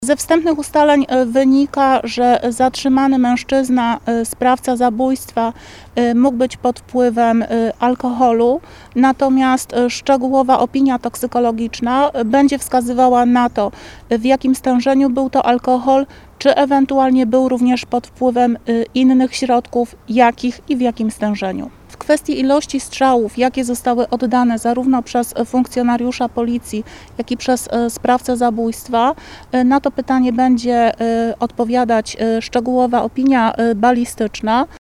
Ze wstępnych ustaleń wynika, że zatrzymany mężczyzna, sprawca zabójstwa, mógł być pod wpływem alkoholu, natomiast szczegółowa opinia toksykologiczna będzie wskazywała na to, w jakim stężeniu był to alkohol, czy ewentualnie był również pod wpływem innych środków, jakich i w jakim stężeniu. W kwestii ilości strzałów, jakie zostały oddane zarówno przez funkcjonariusza policji, jak i przez sprawcę zabójstwa, na to pytanie będzie odpowiadać szczegółowa opinia balistyczna.